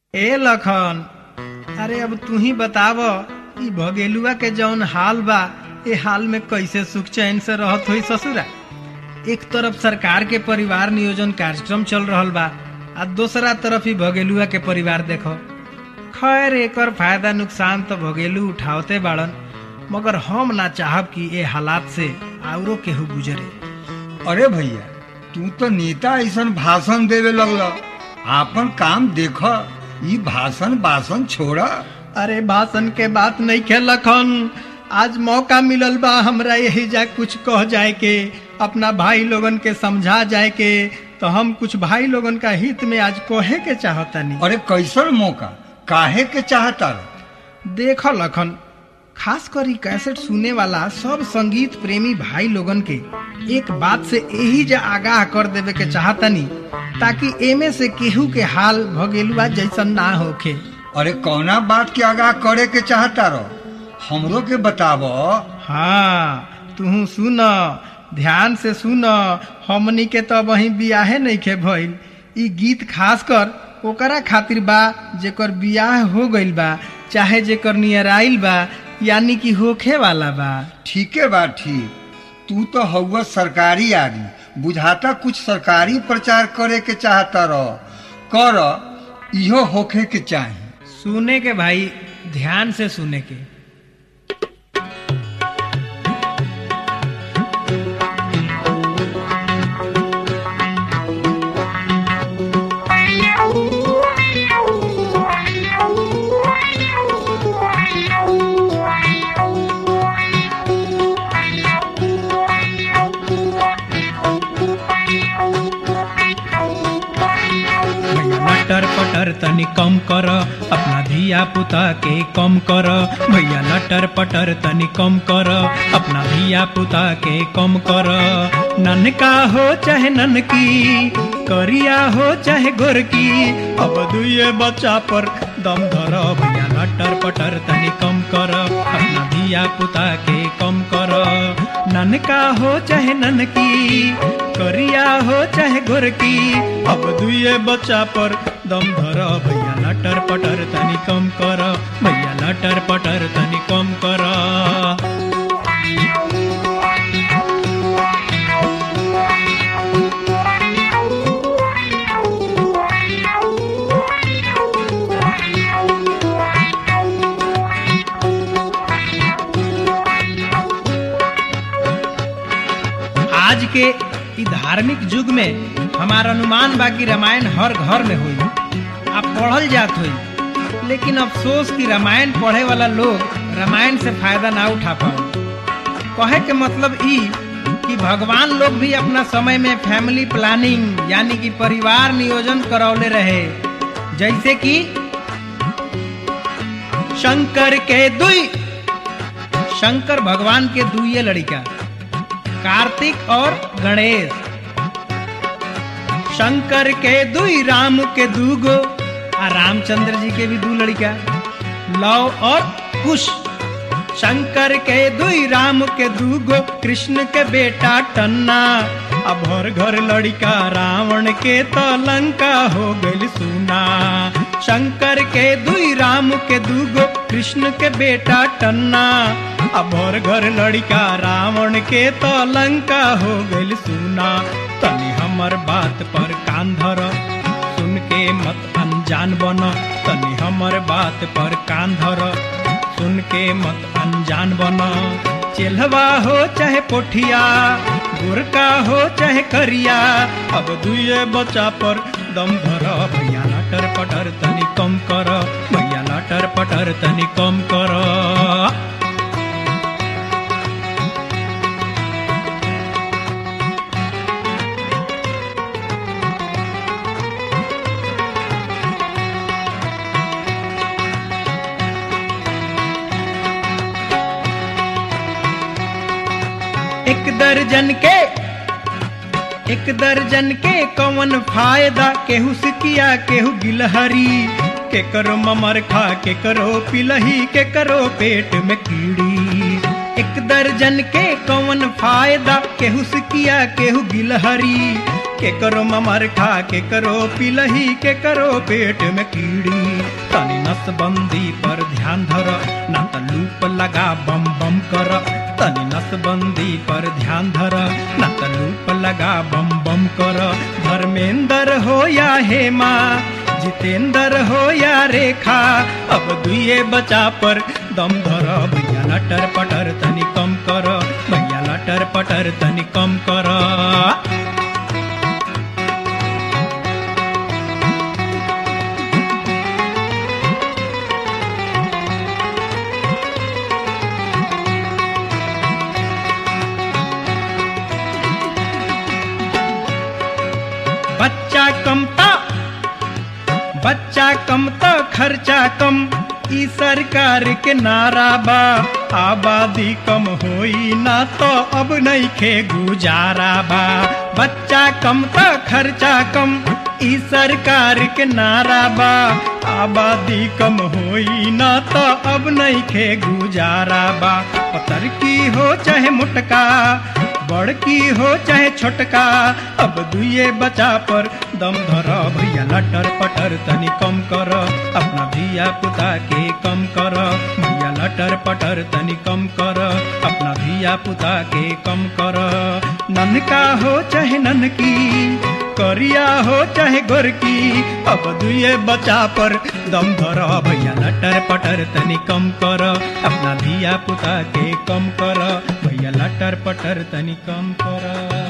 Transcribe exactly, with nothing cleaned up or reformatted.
ए लखन, अरे अब तू ही बताव ई भगेलुआ के जौन हाल बा ए हाल में कैसे सुख चैन से रहत हुई ससुरा। एक तरफ सरकार के परिवार नियोजन कार्यक्रम चल रहल बा आ दूसरा तरफ ही भगेलुआ के परिवार देखो। खैर एकर फायदा नुकसान तो भगेलू उठावते बाड़न, मगर हम ना चाहब कि ए हालात से औरो केहू गुजरे। अरे भैया, तू तो नेता ऐसन भाषण देवे लगल, आपन काम देख, ई भाषण भाषण छोड़ा। अरे भाषण के बात नहीं के लखन, आज मौका मिलल बा हमरा यही जा कुछ कह जाए के, अपना भाई लोगन के समझा जाए के, तो हम कुछ भाई लोगन का हित में आज कहे के चाहतानी। अरे कैसन मौका, काहे के चाहता? देख लखन, खास कर कैसेट सुने वाला सब संगीत प्रेमी भाई लोगन के एक बात से यही जा आगाह कर देवे के चाहतनी, ताकि एमे से केहू के हाल भगेलुआ जैसन ना होखे। अरे कौना बात के आगाह करे के चाहता रो, हमरो के बताव। हाँ तू सुन, ध्यान से सुन। हमनी के तो वही बियाहे नहीं के भइल। ई गीत खास कर ओकरा खातिर बा जेकर बियाह हो गइल बा, चाहे जेकर नियराइल बा, यानी कि होखे वाला बा। ठीके बा, ठीक। तू तो हउआ सरकारी आदमी, बुझाता कुछ सरकारी प्रचार करे के चाहता रह। कर, इहो होखे के चाही। सुने के भाई, ध्यान से सुने के। लटर पटर तनी कम कर, अपना धिया पुता के कम कर। भैया लटर पटर तनी कम कर, अपना धिया पुता के कम कर। ननका हो चाहे ननकी, करिया हो चाहे गोरकी, अब दुए बच्चा पर दम धर। भैया लटर पटर तनी कम कर, अपना धिया पुता के कम कर। ननका हो चाहे ननकी, करिया हो चाहे गोरकी, अब दुए बच्चा पर दम धर। भैया लटर पटर तनी कम कर, भैया लटर पटर तनी कम कर। आज के इ धार्मिक युग में हमारा अनुमान बा कि रामायण हर घर में हुई, आप पढ़ल जात हुई, लेकिन अफसोस कि रामायण पढ़े वाला लोग रामायण से फायदा ना उठा पाओ। कहे के मतलब ई कि भगवान लोग भी अपना समय में फैमिली प्लानिंग यानी कि परिवार नियोजन करौले रहे। जैसे कि शंकर के दुई शंकर भगवान के दुइये लड़का, कार्तिक और गणेश। शंकर के दुई, राम के दूगो, आ रामचंद्र जी के भी दू लड़का, लव और कुश। शंकर के दुई, राम के दूगो, कृष्ण के बेटा टन्ना। अब हर घर लड़का, रावण के तो लंका हो गइल सुना। शंकर के दुई, राम के दूगो, कृष्ण के बेटा टन्ना। अब हर घर लड़का, रावण के तो लंका हो गइल सुना। तनी हमर बात पर कान धर, सुन के मत अनजान बन। तनी हमर बात पर कान धर, सुन के मत अनजान बन। चेल्हवा हो चाहे पोठिया, गोरका हो चाहे करिया, अब दुए बच्चा पर दम धर। भैया लटर पटर तनी कम कर, भैया लटर पटर तनी कम कर। एक दर्जन के एक दर्जन के कौन फायदा, केहू सिकिया केहू गिलहरी। के करो ममर खा, के करो पिलही, के करो पेट में कीड़ी। एक दर्जन के कौन फायदा, केहू सिकिया केहू गिलहरी। के करो ममर खा के करो पिलही के करो पेट में कीड़ी तनी नसबंदी पर ध्यान धर ना त लूप लगा बम बम कर तनी नसबंदी पर ध्यान धर ना त लूप लगा बम बम कर धर्मेंद्र हो या हेमा जितेंद्र हो या रेखा अब दुए बचा पर दम धर भैया लटर पटर तनी कम कर भैया लटर पटर तनी कम कर बच्चा कमता बच्चा कम तो खर्चा कम ई सरकार के नारा बा आबादी कम होई ना तो अब नहीं खे गुजारा बा बच्चा कम तो खर्चा कम ई सरकार के नारा बा आबादी कम होई ना तो अब नहीं खे गुजारा बा पतर की हो चाहे मुटका बड़की हो चाहे छोटका अब दुए बचा पर दम धर भैया लटर पटर तनी कम कर अपना धिया पुता के कम कर भैया लटर पटर तनी कम कर अपना धिया पुता के कम कर ननका हो चाहे ननकी करिया हो चाहे गोरकी अब दुए बचा पर दम धर भैया लटर पटर तनी कम कर अपना धिया पुता के कम कर भैया लटर पटर तनी कम कर।